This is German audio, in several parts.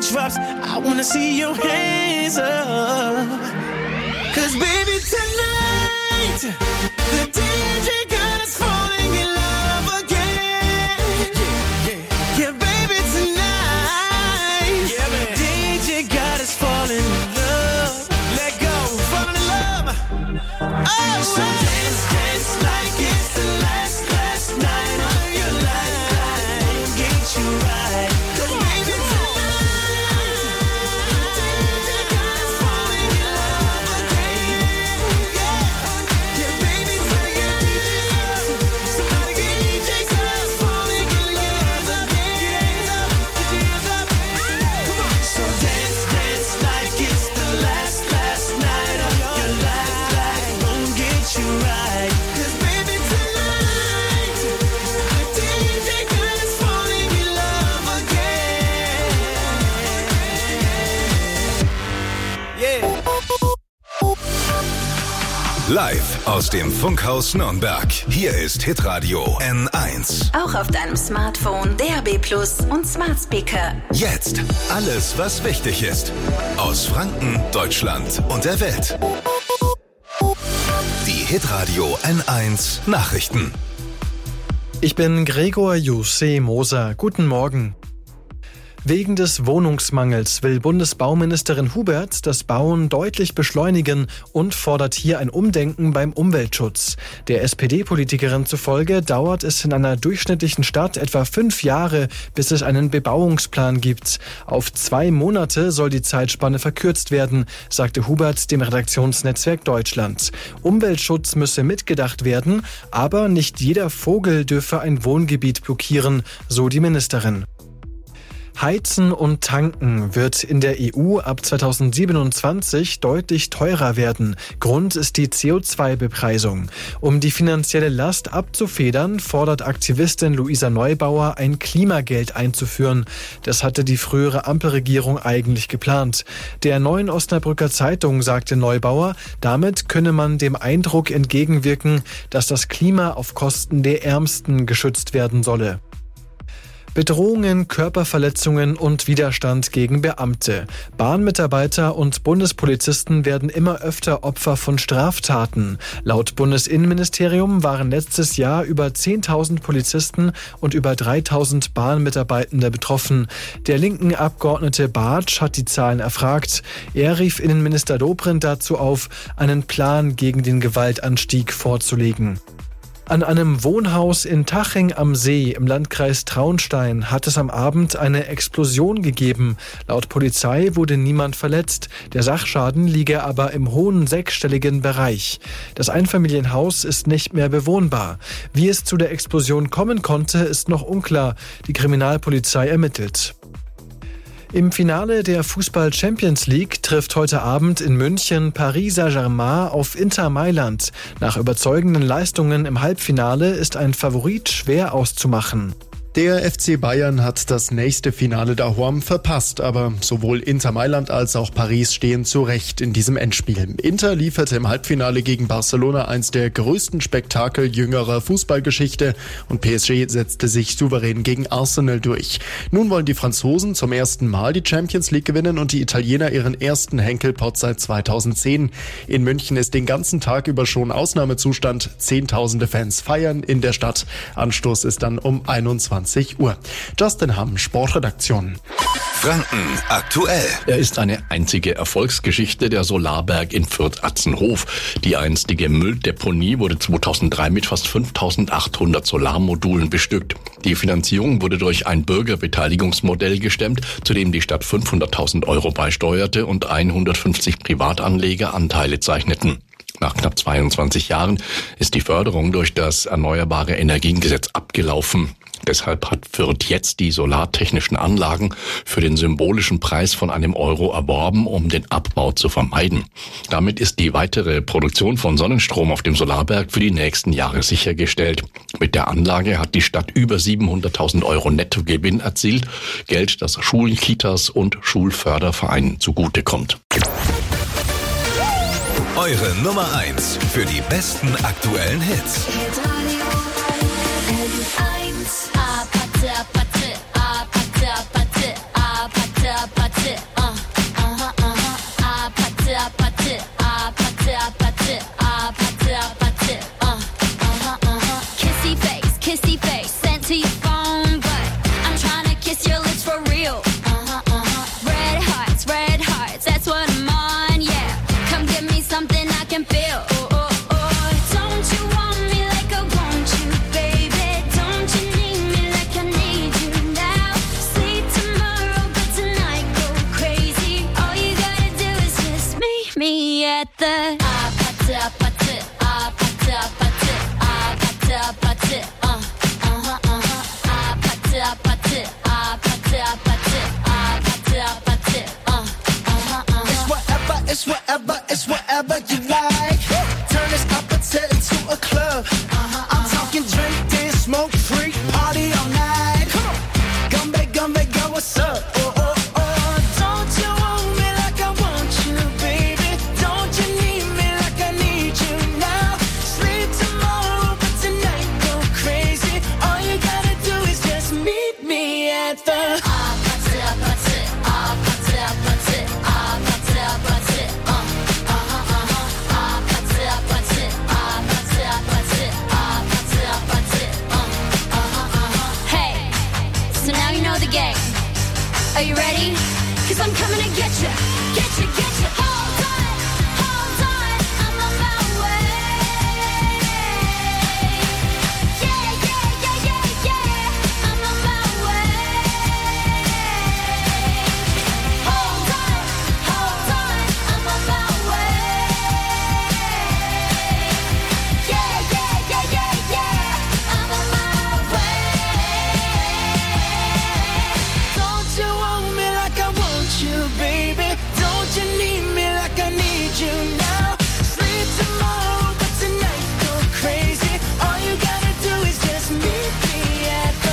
drops, I wanna see your hands up. 'Cause baby tonight, the DJ got us falling in love again. Yeah, baby tonight, DJ got us falling in love. Let go, falling in love. Oh, so dance like it's the last night of your life. Get you right. 'Cause baby tonight, DJ got us falling in love again. Yeah, baby tonight, somebody get DJ got us falling in love again. Come on, so dance like it's the last night of your life. Won't get you right. 'Cause baby tonight, the DJ got us falling in love again. Yeah. Live aus dem Funkhaus Nürnberg. Hier ist Hitradio N1. Auch auf deinem Smartphone, DAB+ und Smart Speaker. Jetzt alles, was wichtig ist. Aus Franken, Deutschland und der Welt. Die Hitradio N1 Nachrichten. Ich bin Gregor Jussi Moser. Guten Morgen. Wegen des Wohnungsmangels will Bundesbauministerin Hubert das Bauen deutlich beschleunigen und fordert hier ein Umdenken beim Umweltschutz. Der SPD-Politikerin zufolge dauert es in einer durchschnittlichen Stadt etwa 5 Jahre, bis es einen Bebauungsplan gibt. Auf 2 Monate soll die Zeitspanne verkürzt werden, sagte Hubert dem Redaktionsnetzwerk Deutschland. Umweltschutz müsse mitgedacht werden, aber nicht jeder Vogel dürfe ein Wohngebiet blockieren, so die Ministerin. Heizen und Tanken wird in der EU ab 2027 deutlich teurer werden. Grund ist die CO2-Bepreisung. Um die finanzielle Last abzufedern, fordert Aktivistin Luisa Neubauer, ein Klimageld einzuführen. Das hatte die frühere Ampelregierung eigentlich geplant. Der Neuen Osnabrücker Zeitung sagte Neubauer, damit könne man dem Eindruck entgegenwirken, dass das Klima auf Kosten der Ärmsten geschützt werden solle. Bedrohungen, Körperverletzungen und Widerstand gegen Beamte. Bahnmitarbeiter und Bundespolizisten werden immer öfter Opfer von Straftaten. Laut Bundesinnenministerium waren letztes Jahr über 10.000 Polizisten und über 3.000 Bahnmitarbeitende betroffen. Der linken Abgeordnete Bartsch hat die Zahlen erfragt. Er rief Innenminister Dobrindt dazu auf, einen Plan gegen den Gewaltanstieg vorzulegen. An einem Wohnhaus in Taching am See im Landkreis Traunstein hat es am Abend eine Explosion gegeben. Laut Polizei wurde niemand verletzt. Der Sachschaden liege aber im hohen 6-stelligen Bereich. Das Einfamilienhaus ist nicht mehr bewohnbar. Wie es zu der Explosion kommen konnte, ist noch unklar. Die Kriminalpolizei ermittelt. Im Finale der Fußball-Champions League trifft heute Abend in München Paris Saint-Germain auf Inter Mailand. Nach überzeugenden Leistungen im Halbfinale ist ein Favorit schwer auszumachen. Der FC Bayern hat das nächste Finale daheim verpasst, aber sowohl Inter Mailand als auch Paris stehen zu Recht in diesem Endspiel. Inter lieferte im Halbfinale gegen Barcelona eins der größten Spektakel jüngerer Fußballgeschichte und PSG setzte sich souverän gegen Arsenal durch. Nun wollen die Franzosen zum ersten Mal die Champions League gewinnen und die Italiener ihren ersten Henkelpott seit 2010. In München ist den ganzen Tag über schon Ausnahmezustand. Zehntausende Fans feiern in der Stadt. Anstoß ist dann um 21 Uhr. Justin Hamm, Sportredaktion. Franken aktuell. Er ist eine einzige Erfolgsgeschichte, der Solarberg in Fürth-Atzenhof. Die einstige Mülldeponie wurde 2003 mit fast 5.800 Solarmodulen bestückt. Die Finanzierung wurde durch ein Bürgerbeteiligungsmodell gestemmt, zu dem die Stadt 500.000 € beisteuerte und 150 Privatanleger Anteile zeichneten. Nach knapp 22 Jahren ist die Förderung durch das Erneuerbare Energiengesetz abgelaufen. Deshalb hat Fürth jetzt die solartechnischen Anlagen für den symbolischen Preis von €1 erworben, um den Abbau zu vermeiden. Damit ist die weitere Produktion von Sonnenstrom auf dem Solarberg für die nächsten Jahre sichergestellt. Mit der Anlage hat die Stadt über 700.000 € Nettogewinn erzielt, Geld, das Schulen, Kitas und Schulfördervereinen zugutekommt. Eure Nummer 1 für die besten aktuellen Hits. can feel. Don't you want me like I want you, baby? Don't you need me like I need you now? Sleep tomorrow, but tonight go crazy. All you gotta do is just meet me at the It's whatever you like. Turn this appetite into a club. I'm talking drink, dance, smoke, freak, party all night. Come on, gumbe, go, what's up? Don't you want me like I want you, baby? Don't you need me like I need you now? Sleep tomorrow, but tonight go crazy. All you gotta do is just meet me at the Are you ready? 'Cause I'm coming to get you. Hold on, I'm on my way. Yeah, I'm on my way. Hold on, I'm on my way. Yeah, I'm on my way. Don't you want me like I want you, baby? Don't you need me like I need you now? Sleep tomorrow, but tonight go crazy. All you gotta do is just meet me at the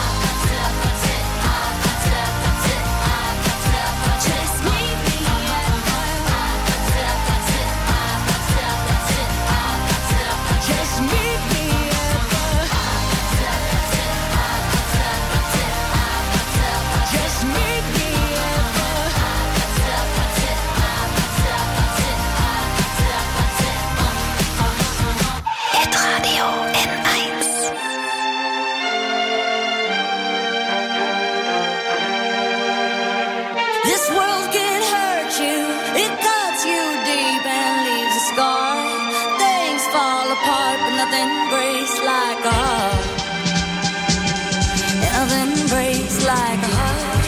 Just meet me at Just meet me at the Just meet me at the Hitradio N1. This world can hurt you, it cuts you deep and leaves a scar. Things fall apart, but nothing breaks like a heart. Nothing breaks like a heart.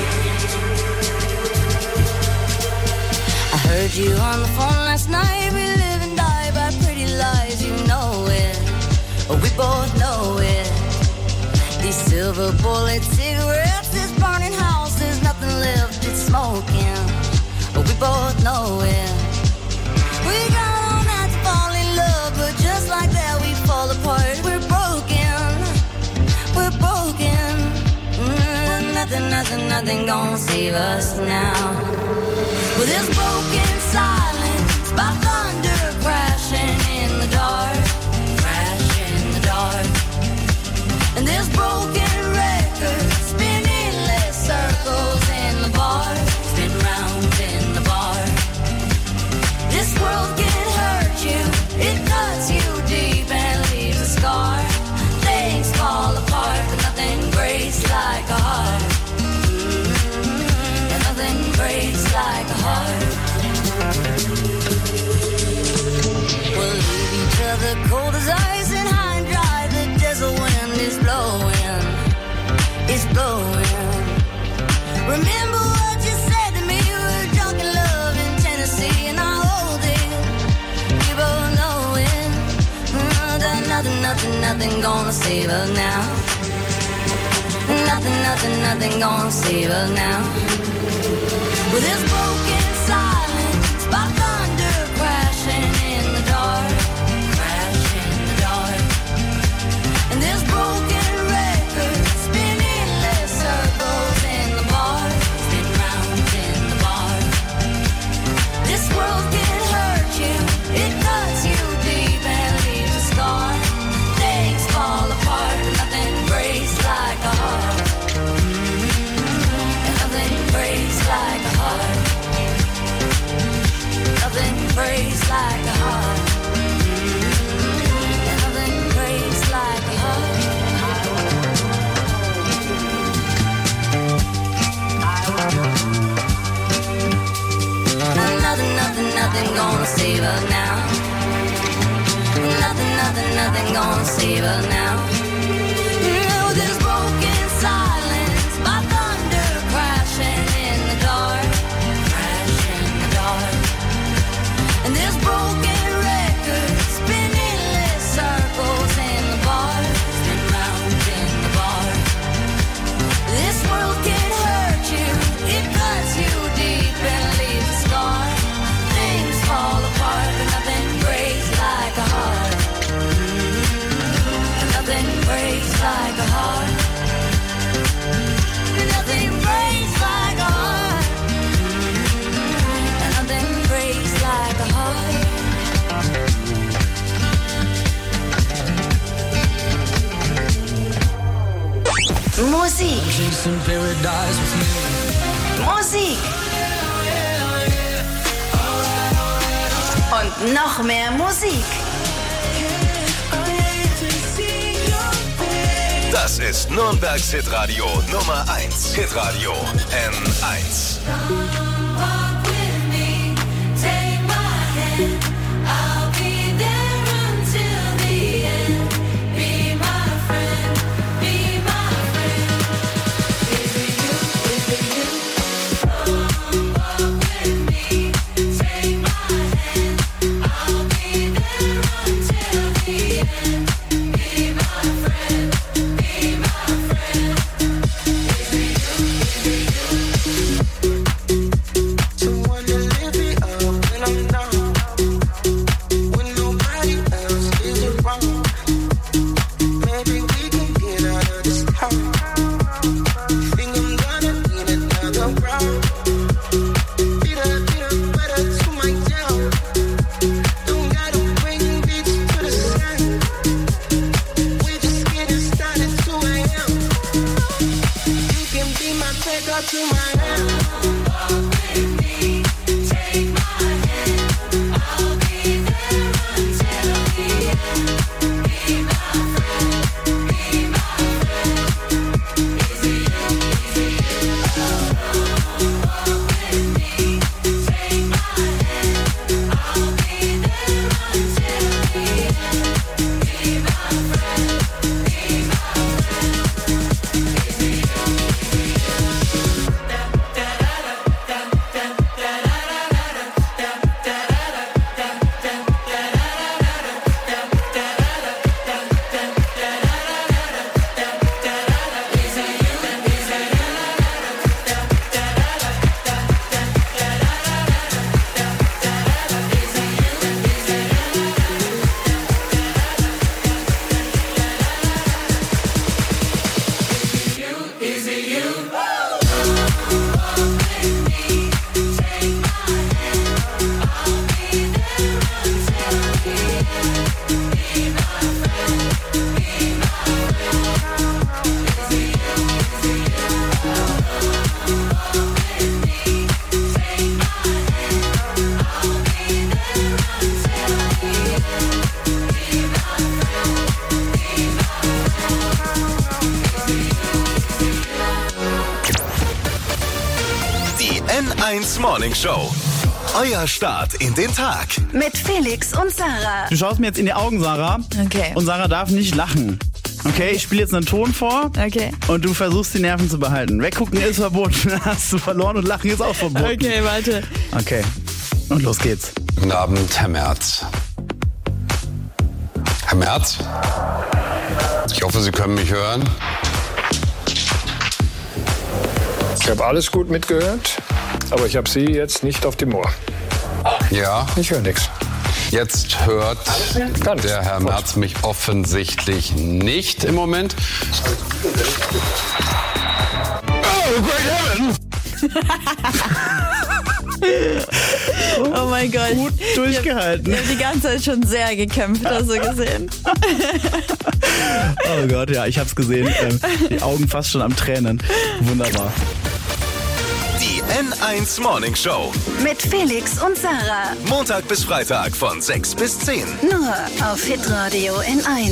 I heard you on the phone last night. We live and die by pretty lies, you know it. We both know it. These silver bullet cigarettes, this burning house, there's nothing left, it's smoking. We both know it. We got all night to fall in love, but just like that we fall apart. We're broken. Nothing gonna save us now. With this broken silence, by thunder crashing in the dark. And this broken record spinning less circles in the bar, spin round in the bar. This world can hurt you, it cuts you deep and leaves a scar. Things fall apart, but nothing breaks like a heart. And nothing breaks like a heart. We'll leave each other cold as ice and high and dry. The desert wind is blowing, it's blowing. Remember what you said to me, we were drunk in love in Tennessee, and I hold it, we both know it. That nothing gonna save us now. Nothing gonna save us now. With this broken silence, by thunder crashing in the dark. And this broken record spinning less circles in the bar, spin round in the bar. This world can hurt you, it cuts you deep and leaves a scar. Things fall apart, but nothing breaks like a heart. And nothing breaks like a heart. nothing gonna save us now. Oh, this broken silence, my thunder crashing in the dark, crash in the dark. And this broken record spinning endless circles in the bar, spin round in the bar. This world can hurt you, it cuts you deep and leaves a scar. Things fall apart, but nothing breaks like a heart. Nothing breaks like a heart. Nothing breaks like a heart. Nothing breaks like a heart. Musik. Musik. Und noch mehr Musik. Das ist Nürnbergs Hitradio Nummer 1. Hitradio N1. N1 Morning Show. Euer Start in den Tag. Mit Felix und Sarah. Du schaust mir jetzt in die Augen, Sarah. Okay. Und Sarah darf nicht lachen. Okay, ich spiele jetzt einen Ton vor. Okay. Und du versuchst, die Nerven zu behalten. Weggucken ist verboten, dann hast du verloren, und lachen ist auch verboten. Okay, warte. Okay, und los geht's. Guten Abend, Herr Merz. Herr Merz? Ich hoffe, Sie können mich hören. Ich habe alles gut mitgehört, aber ich habe Sie jetzt nicht auf dem Ohr. Ja? Ich höre nichts. Jetzt hört der Herr Merz mich offensichtlich nicht im Moment. Oh, great heaven! Oh mein Gott. Gut durchgehalten. Ich hab die ganze Zeit schon sehr gekämpft, hast du gesehen? Oh Gott, ja, ich hab's gesehen. Die Augen fast schon am Tränen. Wunderbar. Die N1 Morning Show. Mit Felix und Sarah. Montag bis Freitag von 6 bis 10. Nur auf Hitradio N1.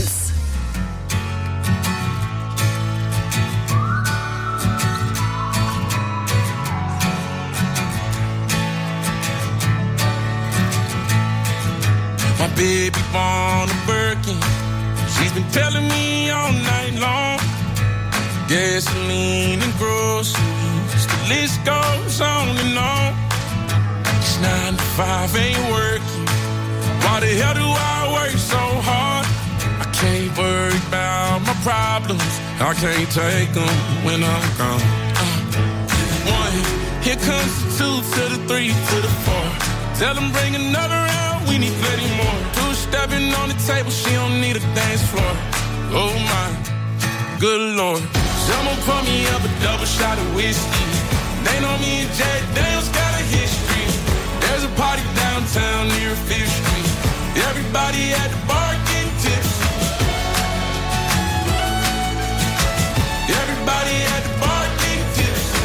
My baby born a Birkin, She's been telling me all night long. Gasoline and groceries, the list goes on and on. It's 9 to 5, ain't working. Why the hell do I work so hard? I can't worry about my problems. I can't take them when I'm gone. 1, here comes the 2 to the 3 to the 4. Tell them bring another round, we need plenty more. 2 stepping on the table, she don't need a dance floor. Oh my, good Lord. Someone pour me up a double shot of whiskey. They know me and Jack Daniels got a history. There's a party downtown near 5th Street. Everybody at the bar getting tipsy. Everybody at the bar getting tipsy.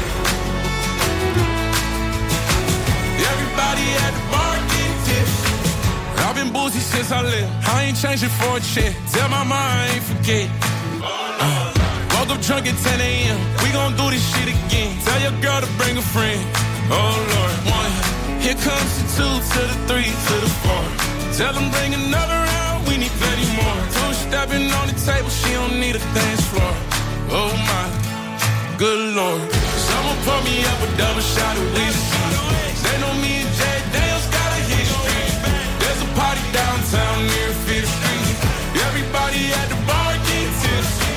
Everybody at the bar getting tipsy. I've been boozy since I left. I ain't changing for a check. Tell my mom I ain't forget. Woke up drunk at 10 a.m. We gon' do this shit again. Tell your girl to bring a friend. Oh Lord. 1, here comes the 2 to the 3 to the 4. Tell them bring another round, we need plenty more. 2 stepping on the table, she don't need a dance floor. Oh my, good Lord. Someone pour me up a double shot of whiskey. They know me and Jack Daniels got a history. There's a party downtown near 5th Street. Everybody at the bar getting tipsy.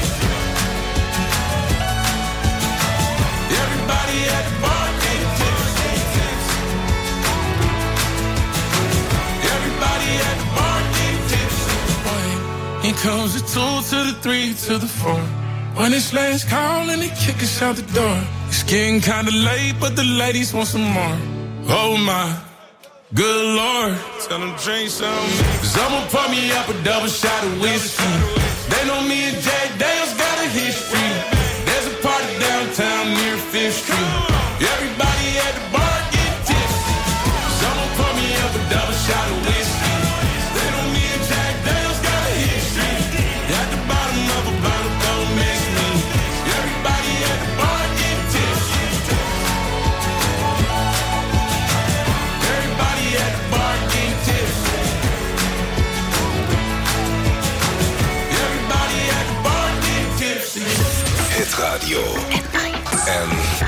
Everybody at the bar getting tipsy. Everybody at the bar getting tipsy. Here comes the 2 to the 3 to the 4. When it's last call and they kick us out the door. It's getting kinda late, but the ladies want some more. Oh my, good Lord. Tell them drink some. Someone pour me up a double shot of whiskey. They know me and Jack Daniels got a history. There's a party downtown near 5th Street. Everybody at the bar get tipsy. Someone pour me up a double shot of whiskey. They know me and Jack Daniels got a history. At the bottom of a bottle, don't miss me. Everybody at the bar get tipsy. Everybody at the bar get tipsy. Everybody at the bar get tipsy. Hitradio N1.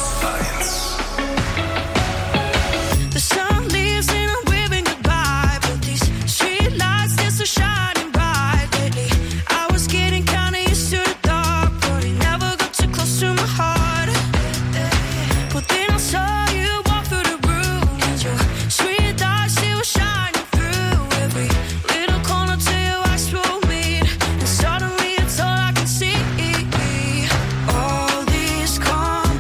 The sun leaves and I'm waving goodbye, but these street lights, they're so shining bright lately. I was getting kinda used to the dark, but it never got too close to my heart. But then I saw you walk through the room, and your sweet eyes, they were shining through every little corner till your eyes were meet, and suddenly it's all I can see. All these cars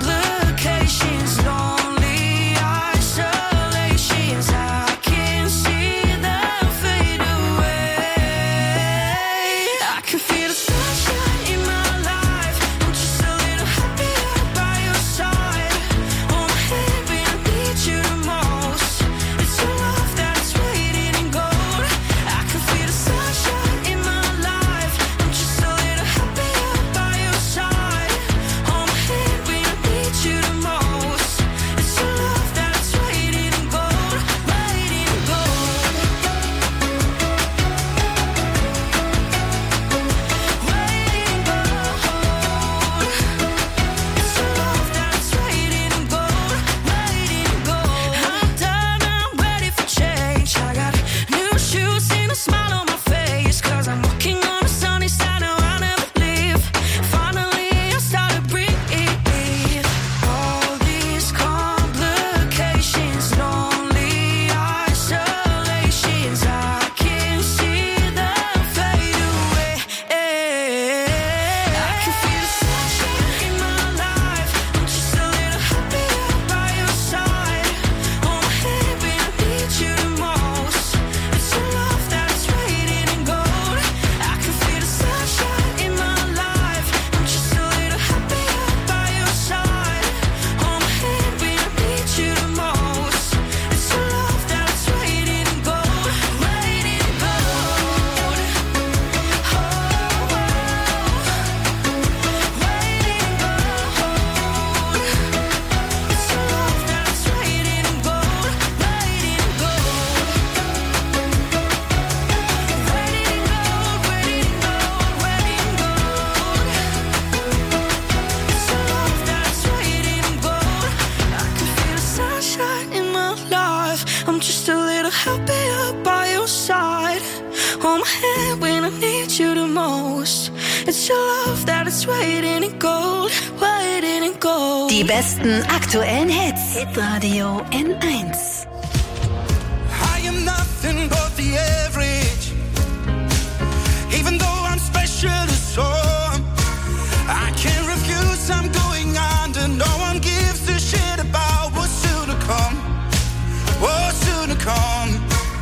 hand when I need you the most. It's your love that is waiting in gold, waiting in gold. Die besten aktuellen Hits. Hitradio N1. I am nothing but the average. Even though I'm special to some, I can't refuse, I'm going under. No one gives a shit about what's soon to come. What's soon to come.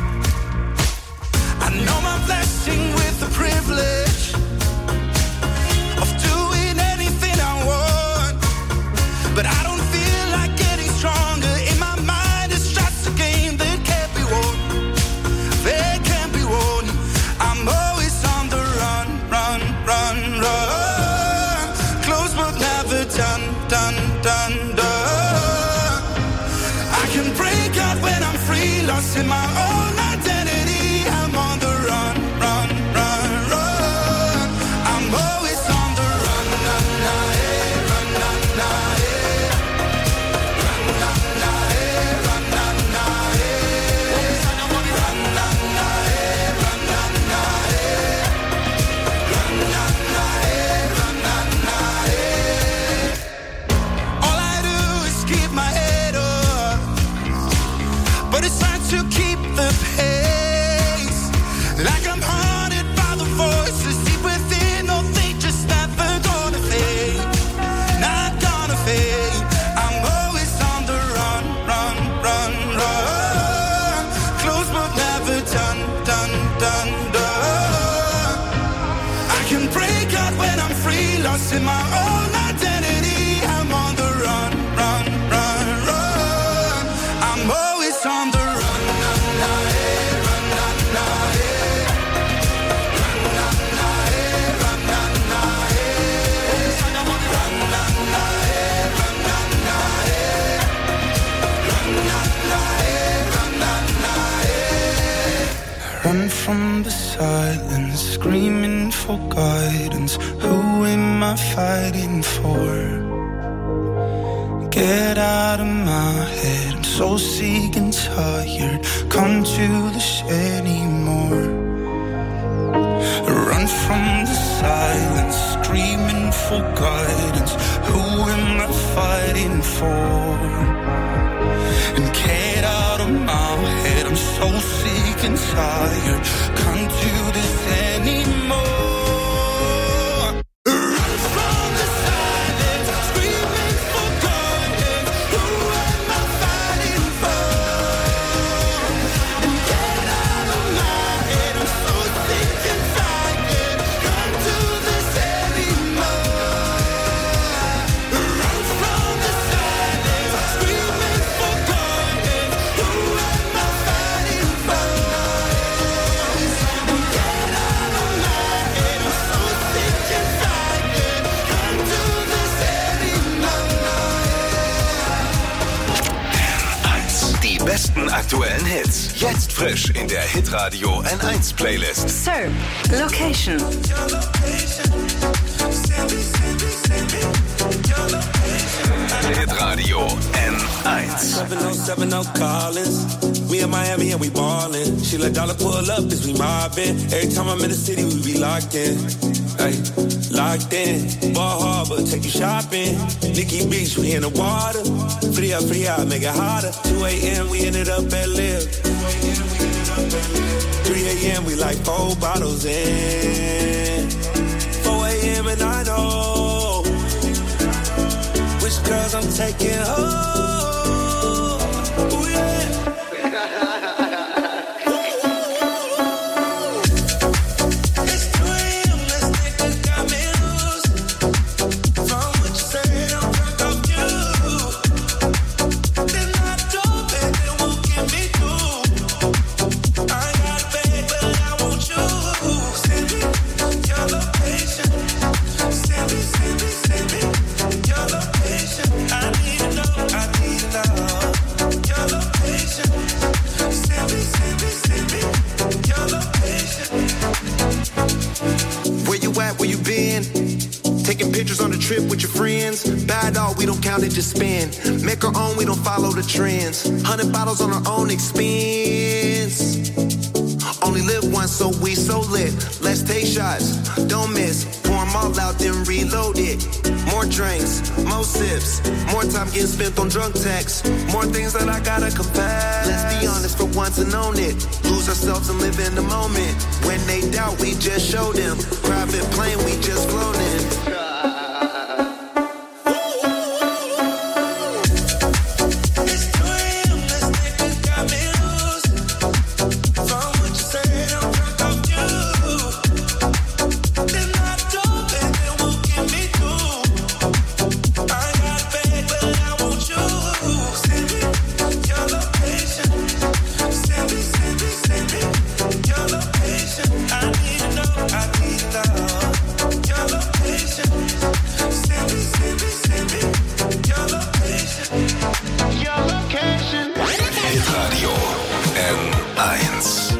I know my blessing with the privilege of doing anything I want, but I don't feel like getting stronger. In my mind it's just a game that can't be won. That can't be won. I'm always on the run, run, run, run. Close but never done, done, done, done. I can break out when I'm free, lost in my own identity. I'm on the run, run, run, run. I'm always on the run, na, na, eh, run, na, na, eh. Run, na, na, eh, run, na, na, eh. Run, na, na, eh, run, na, na, eh. Run, na, na, eh, run, na, na, eh. All I do is keep my head up, but it's hard to keep the pace. Like I'm haunted by the voices deep within. No, they just never gonna fade. Not gonna fade. I'm always on the run, run, run, run. Close but never done, done, done, done. I can break out when I'm free, lost in my own identity. I'm on the run, run, run, run. I'm always on the run, na, na, eh, run, na, na, eh. Run, na, na, eh, run, na, na, eh. Run, na, na, eh, run, na, na, eh. Run, na, na, eh, run, na, na, eh. Run from the silence, screaming for guidance. Who am I fighting for? Get out of my head, I'm so sick and tired. Come to this anymore. Run from the silence, screaming for guidance. Who am I fighting for? And get out of my head, I'm so sick and tired. Come to this anymore. Run from the silence, screaming for guidance. Who am I fighting for? And get out of my head, I'm so sick and tired. Come to this anymore. Run from the silence, screaming for guidance. Who am I fighting for? And get out of my head, I'm so sick and tired. Come to this anymore. N1. Die besten aktuellen Hits. Jetzt frisch in der Hitradio N1 Playlist. Sir, Location. Hitradio N1. 7070 Collins. We in Miami and we ballin'. She let dollar pull up as we mobbin'. Every time I'm in the city, we be locked in. Ay, locked in. Ball Harbor, take you shopping. Nikki Beach, we in the water. Free up, make it hotter. 2 a.m. we ended up at Live. 3 a.m. we like 4 bottles in. 4 a.m. and I know which girls I'm taking home. Ooh, yeah. Trip with your friends, buy it all, we don't count it, just spend. Make our own, we don't follow the trends. 100 bottles on our own expense. Only live one, so we so lit. Let's take shots, don't miss. Pour 'em all out, then reload it. More drinks, more sips. More time getting spent on drunk texts. More things that I gotta confess. Let's be honest for once and own it. Lose ourselves and live in the moment. When they doubt, we just show them. Private plane, we just floating. Hitradio N1.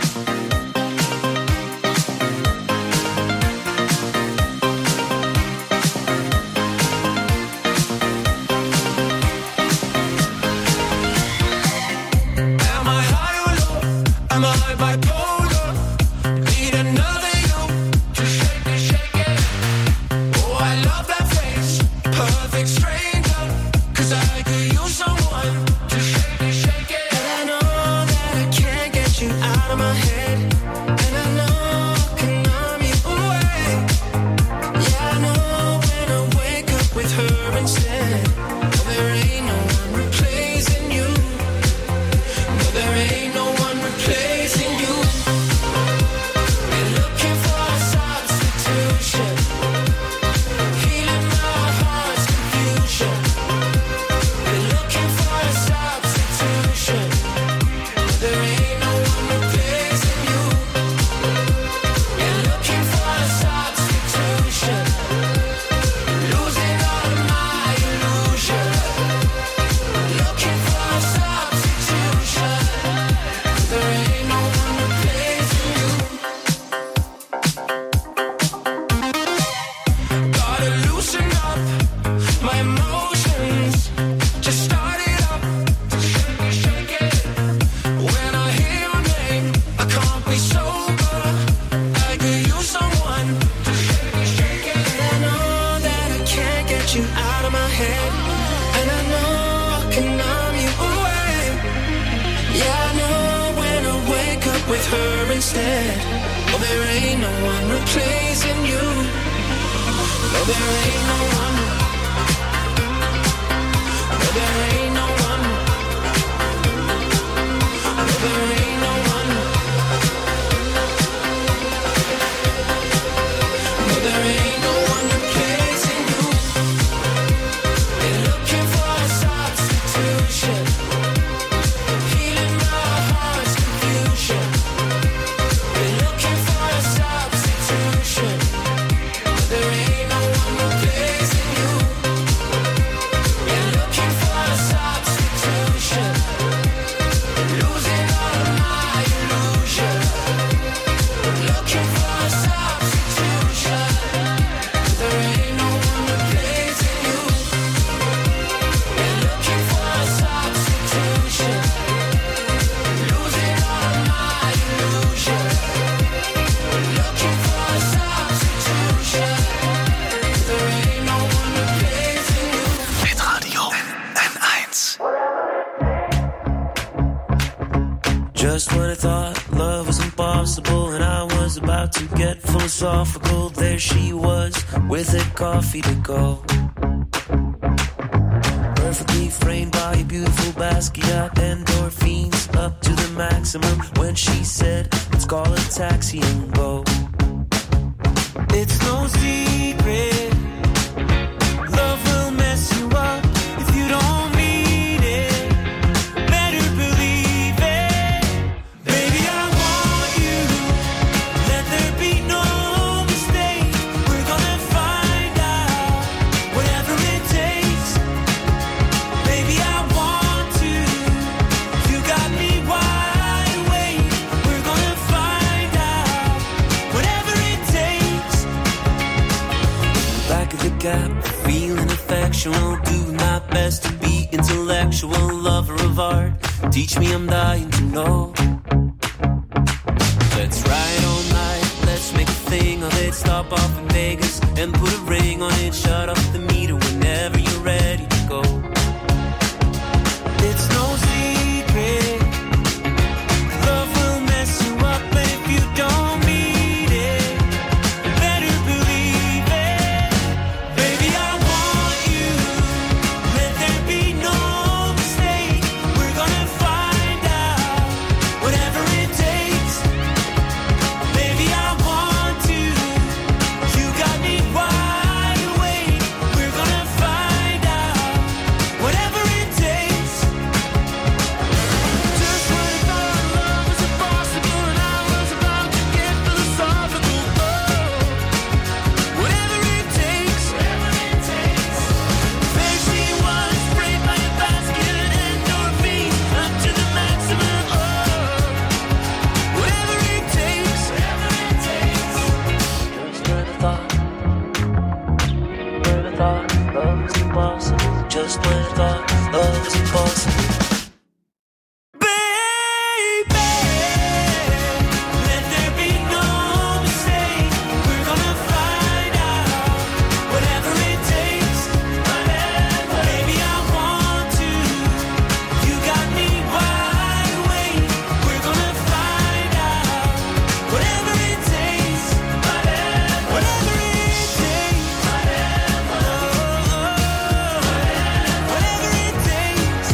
Am I high or low? Am I bipolar? Need another you to shake it. Oh, I love that face, perfect stranger. 'Cause I could use someone to shake it. And I know that I can't get you out of my head. And I know I can numb you away. Yeah, I know when I wake up with her instead. Oh, there ain't no one replacing you. No, there ain't no one replacing you. Been looking for a substitution, healing my heart's confusion. Been looking for a substitution. No, there ain't no one replacing you. Been looking for a substitution, losing all of my illusion. Looking for a substitution. There ain't no one replacing you. Gotta loosen up my emotions. Just start it up, shake it. When I hear your name, I can't be sober. I could use someone to shake it. And I know that I can't get you out of my head. And I know I can numb you away. Yeah, I know when I wake up with her instead. Oh, there ain't no one replacing you. No, there ain't no one. No, there ain't no one. No, there ain't no one. No, there ain't no one replacing you. Been looking for a substitution, healing my heart's confusion. Been looking for a substitution. There ain't no one replacing you. Been looking for a substitution, losing all of my illusion. Looking for a substitution. There ain't no one replacing you. Been looking for a substitution, losing all of my illusion. Looking for a substitution. There ain't no one replacing you. Hitradio N1. Just when I thought love was impossible and I was about to get philosophical, there she was with a coffee to go. Perfectly framed by a beautiful Basquiat, endorphins up to the maximum. When she said, let's call a taxi and go. It's no secret, love will mess you up if you don't mean it. Better believe it. Baby, I want you. Let there be no mistake. We're gonna find out whatever it takes. Baby, I want to. You got me wide awake. We're gonna find out whatever it takes. Back of the gap, feeling effectual. Doing my best to be intellectual. Lover of art, teach me, I'm dying to know. Let's ride. let's stop off in Vegas and put a ring on it. Shut off the meter whenever you're ready to go. It's no secret, love will mess you up, but if you don't mean it, better believe it. Baby, I want you, let there be no mistake. We're gonna find out whatever it takes. Baby, I want to, you got me wide awake. We're gonna find out whatever it takes. Just when I thought love was impossible and I was about to get philosophical. Oh, whatever it takes, whatever it takes. There she was, sprayed by a basket and endorphins up to the maximum. Oh, whatever it takes, whatever it takes. Just when I thought love was impossible. Just when I thought love was impossible. Baby, let there be no mistake. We're gonna find out whatever it takes. Baby, I want to, you got me wide awake. We're gonna find out whatever it takes. Whatever it takes. Whatever it takes.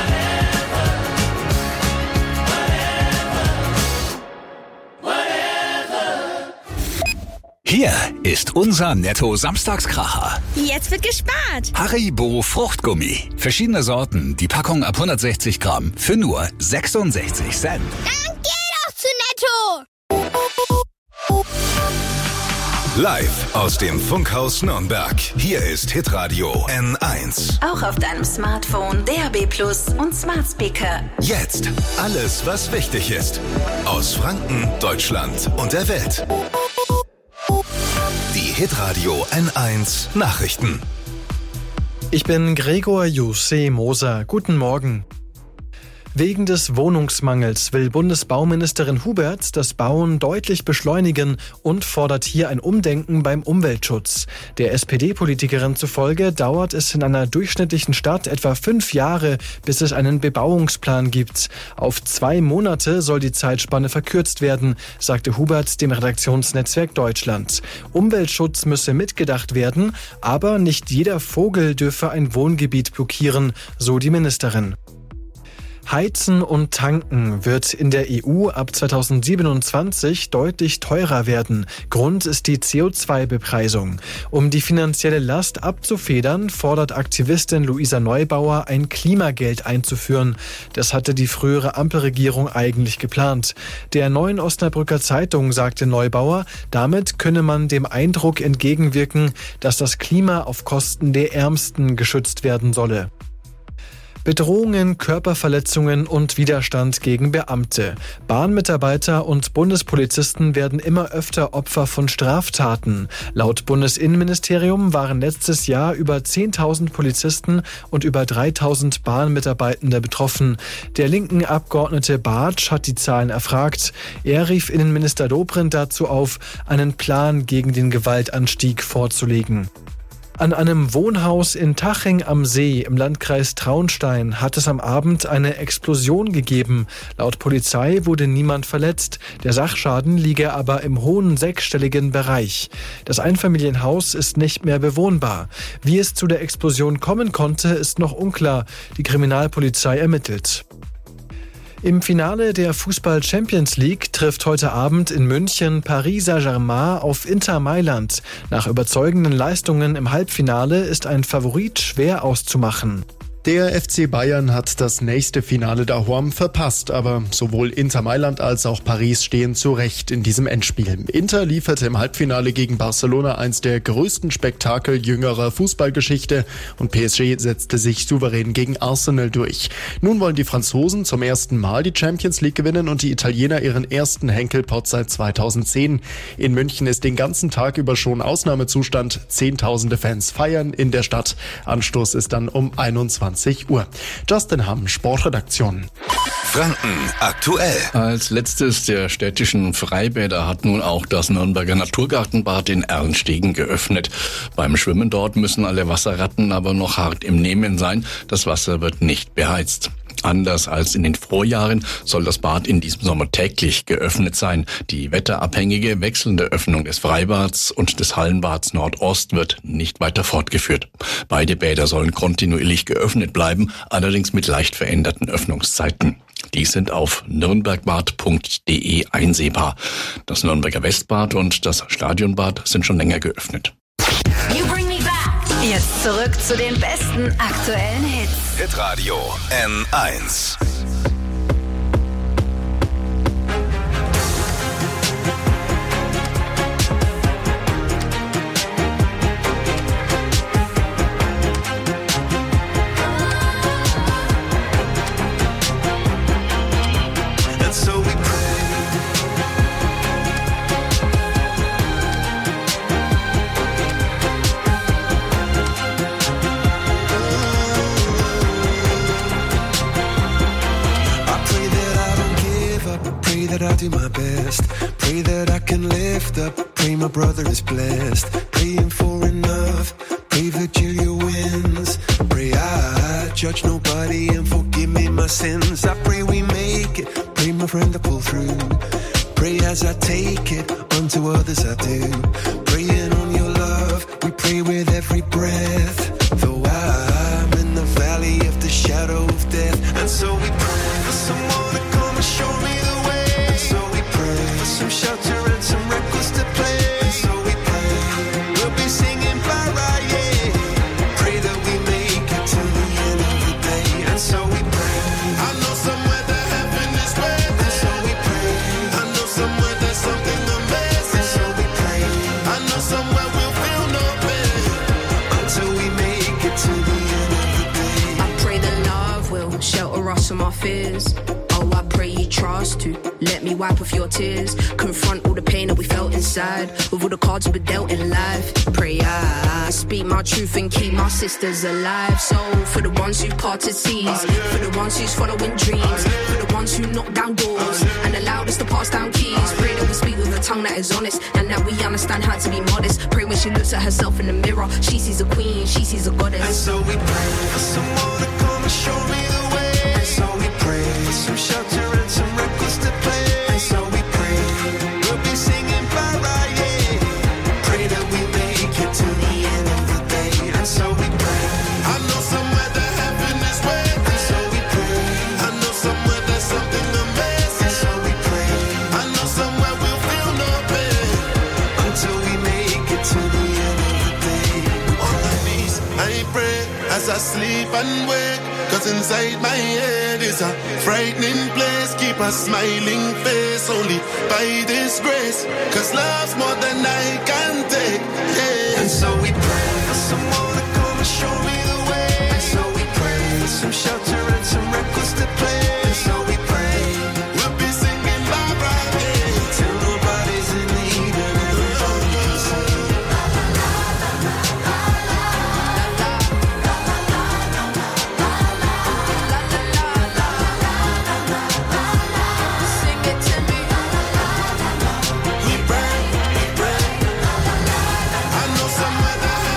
Hier ist unser Netto-Samstagskracher. Jetzt wird gespart. Haribo Fruchtgummi. Verschiedene Sorten, die Packung ab 160 Gramm für nur 66 Cent. Dann geh doch zu Netto. Live aus dem Funkhaus Nürnberg. Hier ist Hitradio N1. Auch auf deinem Smartphone, DAB+ und Smart Speaker. Jetzt alles, was wichtig ist. Aus Franken, Deutschland und der Welt. Die Hitradio N1 Nachrichten. Ich bin Gregor Jussi Moser. Guten Morgen. Wegen des Wohnungsmangels will Bundesbauministerin Huberts das Bauen deutlich beschleunigen und fordert hier ein Umdenken beim Umweltschutz. Der SPD-Politikerin zufolge dauert es in einer durchschnittlichen Stadt etwa 5 Jahre, bis es einen Bebauungsplan gibt. Auf 2 Monate soll die Zeitspanne verkürzt werden, sagte Huberts dem Redaktionsnetzwerk Deutschland. Umweltschutz müsse mitgedacht werden, aber nicht jeder Vogel dürfe ein Wohngebiet blockieren, so die Ministerin. Heizen und Tanken wird in der EU ab 2027 deutlich teurer werden. Grund ist die CO2-Bepreisung. Um die finanzielle Last abzufedern, fordert Aktivistin Luisa Neubauer, ein Klimageld einzuführen. Das hatte die frühere Ampelregierung eigentlich geplant. Der Neuen Osnabrücker Zeitung sagte Neubauer, damit könne man dem Eindruck entgegenwirken, dass das Klima auf Kosten der Ärmsten geschützt werden solle. Bedrohungen, Körperverletzungen und Widerstand gegen Beamte. Bahnmitarbeiter und Bundespolizisten werden immer öfter Opfer von Straftaten. Laut Bundesinnenministerium waren letztes Jahr über 10.000 Polizisten und über 3.000 Bahnmitarbeitende betroffen. Der linken Abgeordnete Bartsch hat die Zahlen erfragt. Er rief Innenminister Dobrindt dazu auf, einen Plan gegen den Gewaltanstieg vorzulegen. An einem Wohnhaus in Taching am See im Landkreis Traunstein hat es am Abend eine Explosion gegeben. Laut Polizei wurde niemand verletzt. Der Sachschaden liege aber im hohen 6-stelligen Bereich. Das Einfamilienhaus ist nicht mehr bewohnbar. Wie es zu der Explosion kommen konnte, ist noch unklar. Die Kriminalpolizei ermittelt. Im Finale der Fußball-Champions League trifft heute Abend in München Paris Saint-Germain auf Inter Mailand. Nach überzeugenden Leistungen im Halbfinale ist ein Favorit schwer auszumachen. Der FC Bayern hat das nächste Finale daheim verpasst, aber sowohl Inter Mailand als auch Paris stehen zu Recht in diesem Endspiel. Inter lieferte im Halbfinale gegen Barcelona eins der größten Spektakel jüngerer Fußballgeschichte und PSG setzte sich souverän gegen Arsenal durch. Nun wollen die Franzosen zum ersten Mal die Champions League gewinnen und die Italiener ihren ersten Henkelpott seit 2010. In München ist den ganzen Tag über schon Ausnahmezustand. Zehntausende Fans feiern in der Stadt. Anstoß ist dann um 21 20 Uhr. Justin Hamm, Sportredaktion. Franken aktuell. Als letztes der städtischen Freibäder hat nun auch das Nürnberger Naturgartenbad in Erlenstegen geöffnet. Beim Schwimmen dort müssen alle Wasserratten aber noch hart im Nehmen sein. Das Wasser wird nicht beheizt. Anders als in den Vorjahren soll das Bad in diesem Sommer täglich geöffnet sein. Die wetterabhängige wechselnde Öffnung des Freibads und des Hallenbads Nordost wird nicht weiter fortgeführt. Beide Bäder sollen kontinuierlich geöffnet bleiben, allerdings mit leicht veränderten Öffnungszeiten. Die sind auf nürnbergbad.de einsehbar. Das Nürnberger Westbad und das Stadionbad sind schon länger geöffnet. You bring me back. Jetzt zurück zu den besten aktuellen Hits. Hitradio N1. That I do my best, pray that I can lift up, pray my brother is blessed, praying for enough, pray Virgilia wins, pray I judge nobody and forgive me my sins, I pray we make it, pray my friend to pull through, pray as I take it, unto others I do, praying on your love, we pray with every breath, though I'm in the valley of the shadow of death, and so we pray for someone to come and show me the way. For some shelter and some records to play. So we pray, we'll be singing para, yeah. Pray that we make it to the end of the day. And so we pray, I know somewhere that heaven is waiting. And so we pray, I know somewhere there's something amazing. And so we pray, I know somewhere we'll feel no pain until we make it to the end of the day. I pray that love will shelter us from our fears. I pray you trust to let me wipe off your tears. Confront all the pain that we felt inside with all the cards we've been dealt in life. Pray I speak my truth and keep my sisters alive. So for the ones who parted seas, for the ones who's following dreams, for the ones who knock down doors and allowed us to pass down keys. Pray that we speak with a tongue that is honest and that we understand how to be modest. Pray when she looks at herself in the mirror, she sees a queen, she sees a goddess. And so we pray for someone to come and show me the way. And so we pray for some shelter and some records to play. And so we pray, we'll be singing para, yeah. Pray that we make it to the end of the day. And so we pray, I know somewhere that heaven is waiting. And so we pray, I know somewhere there's something amazing. And so we pray, I know somewhere we'll feel no pain until we make it to the end of the day. On my knees, I pray as I sleep and wake. Cause inside my head is a frightening place. Keep a smiling face only by this grace. Cause love's more than I can take, yeah. And so we pray for someone to come and show me the way. And so we pray for some shelter and some records to play. And so we pray, we'll be singing bye bye, yeah. Till nobody's in need and everybody can sing. I know somewhere that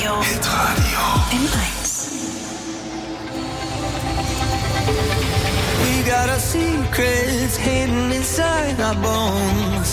Hitradio. N1. We got our secrets hidden inside our bones.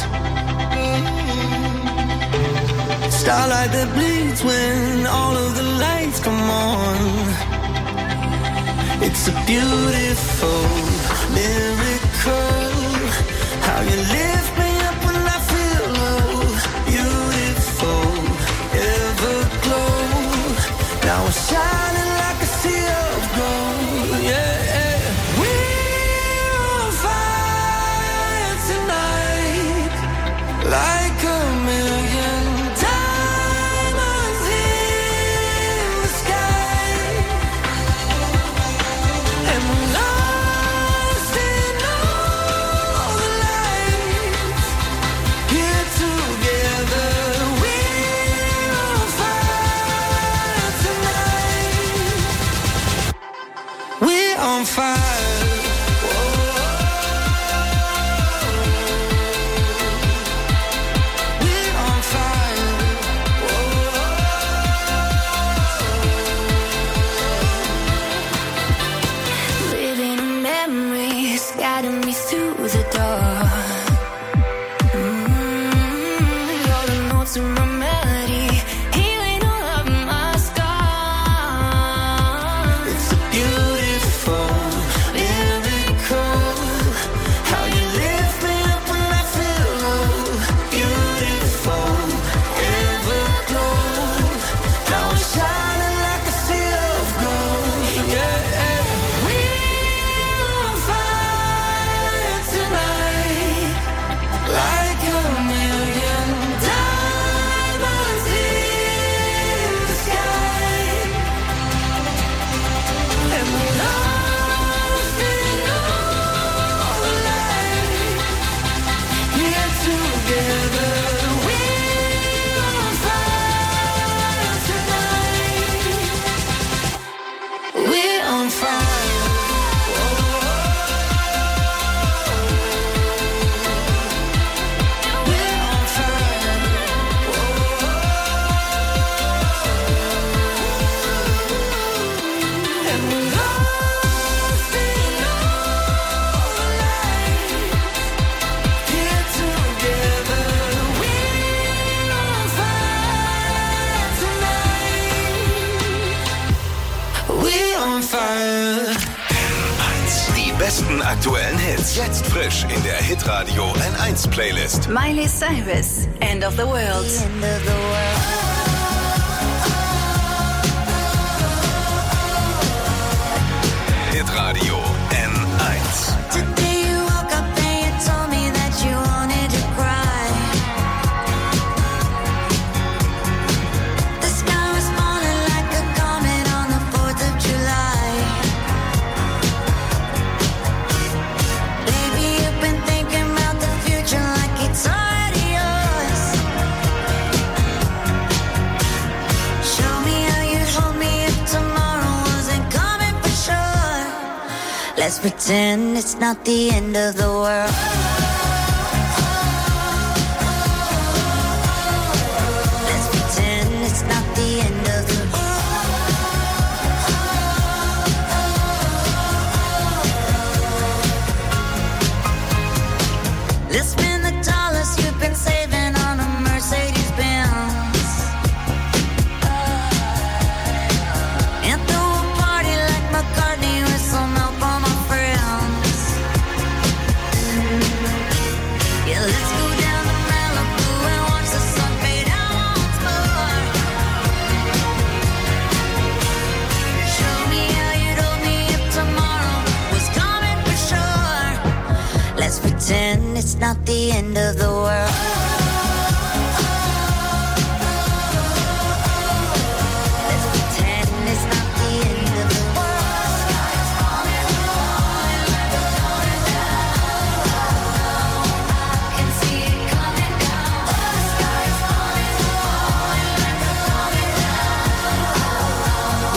Starlight that bleeds when all of the lights come on. It's a beautiful miracle. How you lift me up when I feel low. Beautiful, everglow. Now we're shining like a sea of gold. Yeah, we're on fire tonight, like a million diamonds in the sky. And we're lost in all the lights. Here together, we're on fire tonight. We're on fire. We're on fire. Living in memories, guiding me through the dark. All the notes in my melody, healing all of my scars. It's a beautiful miracle. How you lift me up when I feel low. Beautiful, everglow. Now I'm shining like a sea of gold. Yeah, we're on fire tonight, like a million diamonds in the sky. And we're lost in all the light. Here together, we're on fire tonight. We're on fire. We're on fire. And we're lost in all the light. Here together, we're on fire tonight. We're on fire. Die besten aktuellen Hits. Jetzt frisch in der Hitradio N1 Playlist. Miley Cyrus, End of the World. Hitradio N1. Today you woke up and you told me that you wanted to cry. The sky was falling like a comet on the 4th of July. Baby, you've been thinking about the future like it's already yours. Show me how you'd hold me if tomorrow wasn't coming for sure. Let's pretend it's not the end of the world. Let's pretend it's not the end of the world. Let's spend the dollars you've been saving on a Mercedes Benz. And throw a party like McCartney with some help on my friends. Yeah, let's go down to Malibu and watch the sun fade out once more. Show me how you'd hold me if tomorrow was coming for sure. Let's pretend it's not the end of the world. Let's pretend it's not the end of the world. Sky's falling, falling, falling down. I can see it coming down. The sky's falling, falling, falling down.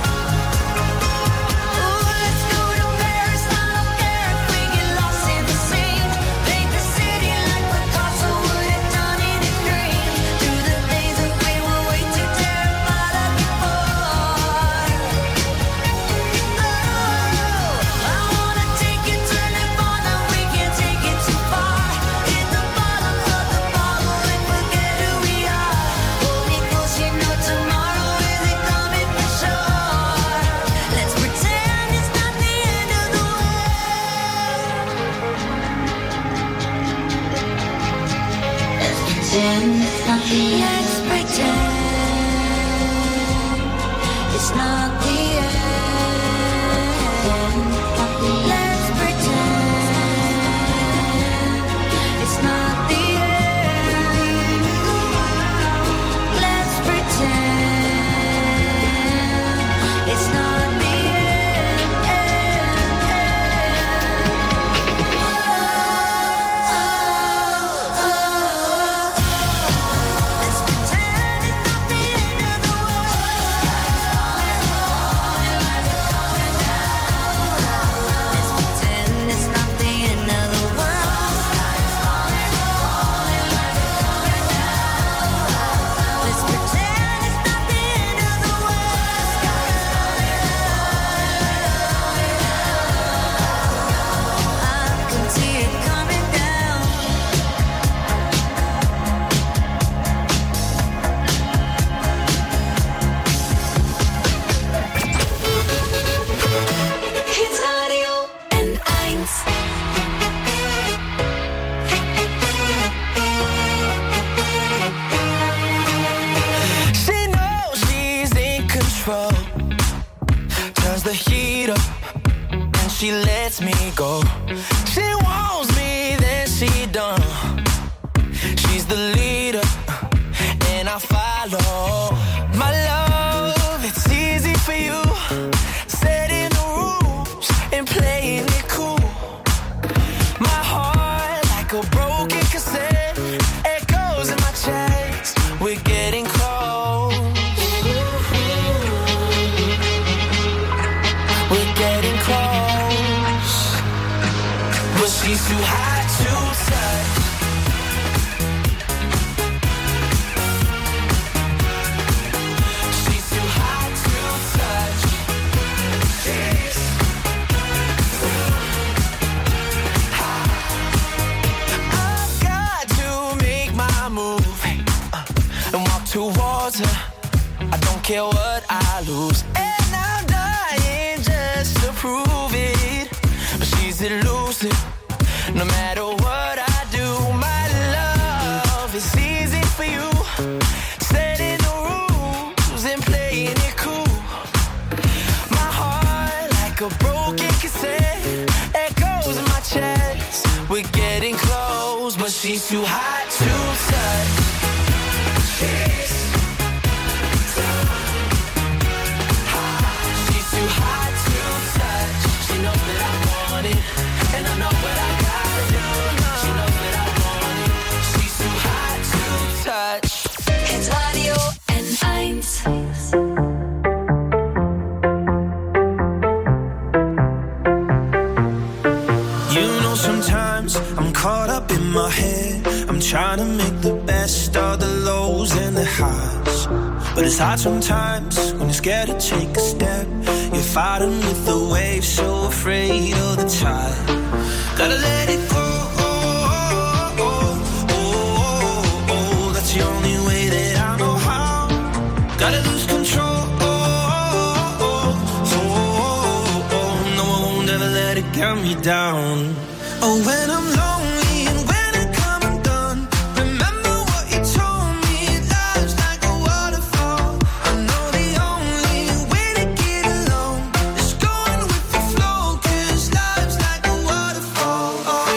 Ooh, let's go to Paris. I don't care if we get lost in the sand. Paint the city like Picasso would leader, and she lets me go. She wants me, then she done. She's the leader, and I follow. My love, it's easy for you, setting the rules and playing it cool. My heart, like a broken cassette, echoes in my chest. We're getting close. We're getting close. But she's too hot to touch. She's too hot to touch. She's too hot. I've got to make my move and walk towards her. I don't care what I lose, and I'm dying just to prove it. But she's elusive, no matter what I do. My love is easy for you, setting the rules and playing it cool. My heart, like a broken cassette, echoes in my chest. We're getting close, but she's too hot to touch. She's too hot to touch. She knows that I want it, and I know what I gotta do. She knows that I want it. She's too hot to touch. Hitradio N1. You know, sometimes I'm caught up in my head. I'm trying to make the best of the lows and the highs. But it's hard sometimes when you're scared to take a step. You're fighting with the waves, so afraid of the tide. Gotta let it go. That's the only way that I know how. Gotta lose control. No, I won't ever let it get me down. Oh, when I'm lonely and when I come undone, remember what you told me. Life's like a waterfall. I know the only way to get along is going with the flow, 'cause life's like a waterfall.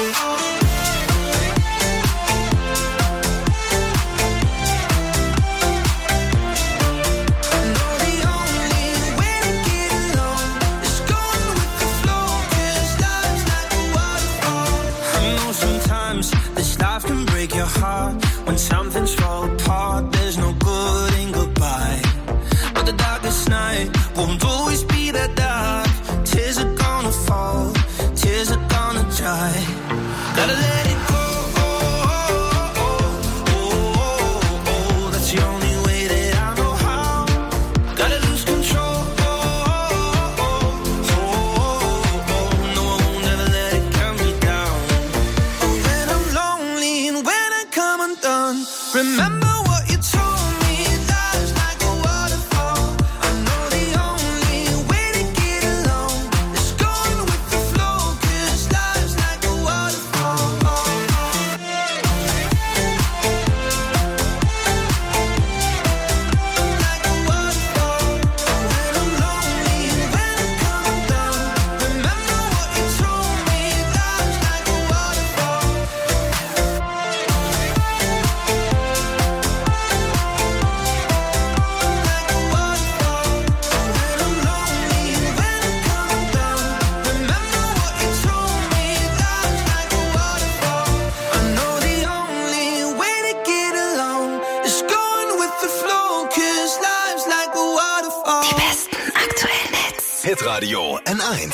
I know the only way to get along is going with the flow, 'cause life's like a waterfall. I know sometimes this life can break your heart. When something's fall apart, there's no good in goodbye. But the darkest night won't always be that dark. Tears are gonna fall, tears are gonna dry. Gotta let it go. That's the only way that I know how. Gotta lose control. No, I won't ever let it get me down. Oh, when I'm lonely and when I come undone, remember what you told me. Life's like a waterfall. I know the only way to get along is going with the flow, 'cause life's like a waterfall. Like a waterfall. When I'm lonely and when I come undone, remember what you told me. Life's like a waterfall. I know the only way to get along is going with the flow, 'cause life's like a waterfall. Die besten aktuellen Hits. Hitradio N1.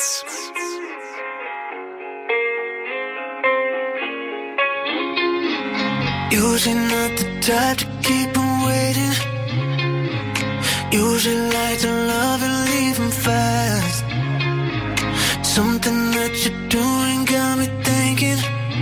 Usually not the type to keep on waiting. Usually like to love and leave 'em fast. Something that you're doing got me thinking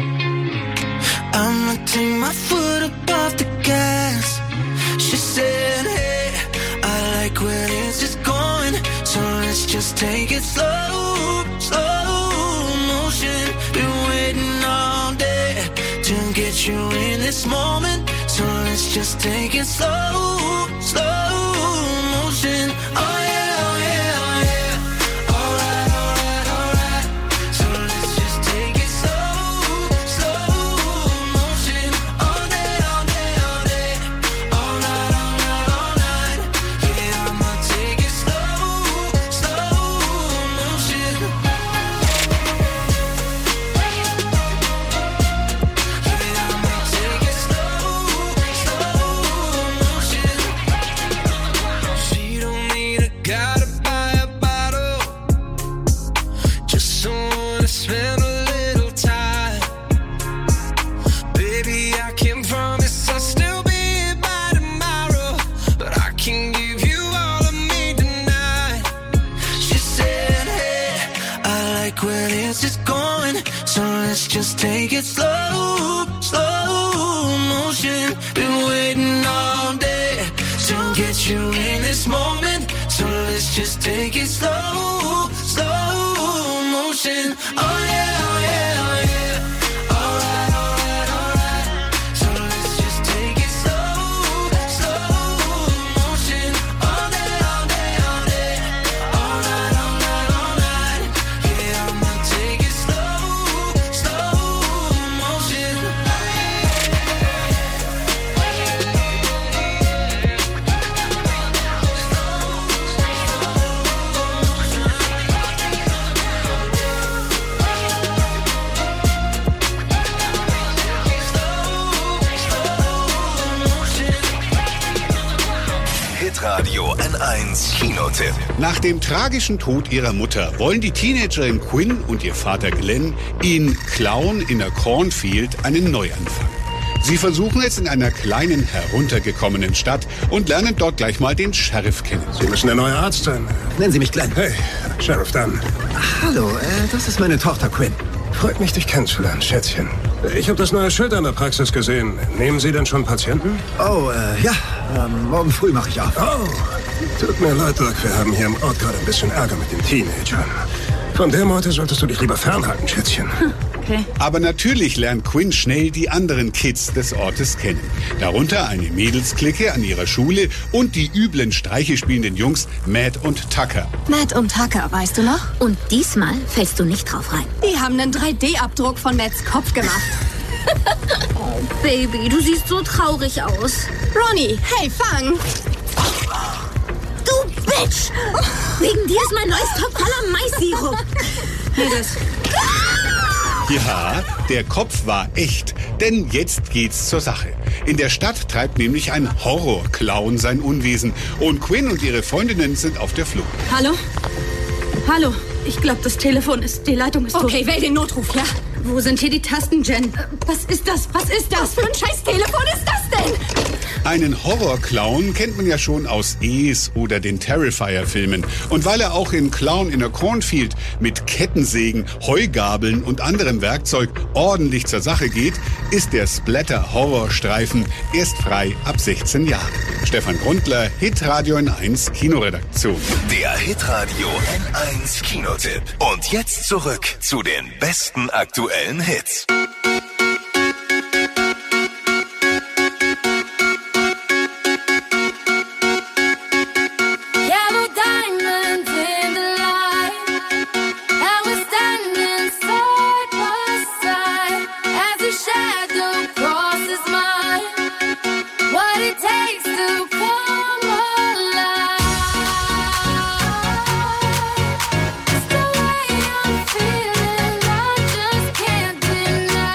I'ma take my foot up off the gas. She said, hey, I like where this is going, so let's just take it slow, slow motion. Been waiting all day to get you in this moment, so let's just take it slow, slow motion. Oh yeah, oh yeah, oh yeah. Alright, spend a little time. Baby, I can promise I'll still be here by tomorrow, but I can give you all of me tonight. She said, hey, I like when it's just going, so let's just take it slow, slow motion. Been waiting all day to get you in this moment, so let's just take it slow, slow motion. Oh yeah, oh yeah, oh yeah. Alright, alright, alright. So let's just take it slow, slow motion. All day, all day, all day. All night, all night, all night. Yeah, I'ma take it slow, slow motion. Hitradio N1 Kinotipp. Nach dem tragischen Tod ihrer Mutter wollen die Teenagerin Quinn und ihr Vater Glenn in Clown in a Cornfield einen Neuanfang. Sie versuchen es in einer kleinen, heruntergekommenen Stadt und lernen dort gleich mal den Sheriff kennen. Sie müssen der neue Arzt sein. Nennen Sie mich Glenn. Hey, Sheriff Dunn. Hallo, das ist meine Tochter Quinn. Freut mich, dich kennenzulernen, Schätzchen. Ich habe das neue Schild an der Praxis gesehen. Nehmen Sie denn schon Patienten? Oh, ja. Morgen früh mache ich auf. Oh, tut mir leid, Doc. Wir haben hier im Ort gerade ein bisschen Ärger mit den Teenagern. Von der Meute solltest du dich lieber fernhalten, Schätzchen. Okay. Aber natürlich lernt Quinn schnell die anderen Kids des Ortes kennen. Darunter eine Mädelsklicke an ihrer Schule und die üblen Streiche spielenden Jungs Matt und Tucker. Matt und Tucker, weißt du noch? Und diesmal fällst du nicht drauf rein. Die haben einen 3D-Abdruck von Matts Kopf gemacht. Oh, Baby, du siehst so traurig aus. Ronny, hey, fang! Du Bitch! Wegen dir ist mein neues Top voller Mais-Sirup. Hey, das... Ja, der Kopf war echt, denn jetzt geht's zur Sache. In der Stadt treibt nämlich ein Horrorclown sein Unwesen und Quinn und ihre Freundinnen sind auf der Flucht. Hallo? Hallo, ich glaube, die Leitung ist tot. Okay, wähl den Notruf, ja? Wo sind hier die Tasten, Jen? Was ist das? Was ist das? Was für ein scheiß Telefon ist das denn? Einen Horrorclown kennt man ja schon aus Es oder den Terrifier-Filmen. Und weil er auch in Clown in a Cornfield mit Kettensägen, Heugabeln und anderem Werkzeug ordentlich zur Sache geht, ist der Splatter-Horrorstreifen erst frei ab 16 Jahren. Stefan Grundler, Hitradio N1 Kinoredaktion. Der Hitradio N1 Kinotipp. Und jetzt zurück zu den besten aktuellen Hits. Feeling I just can't deny.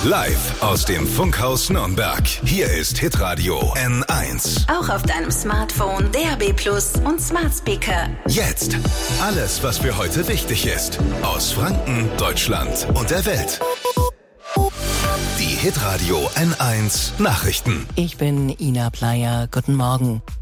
Live aus dem Funkhaus Nürnberg. Hier ist Hitradio N1. Auch auf deinem Smartphone, DAB+ und Smart Speaker. Jetzt alles, was für heute wichtig ist. Aus Franken, Deutschland und der Welt. Die Hitradio N1 Nachrichten. Ich bin Ina Pleyer. Guten Morgen.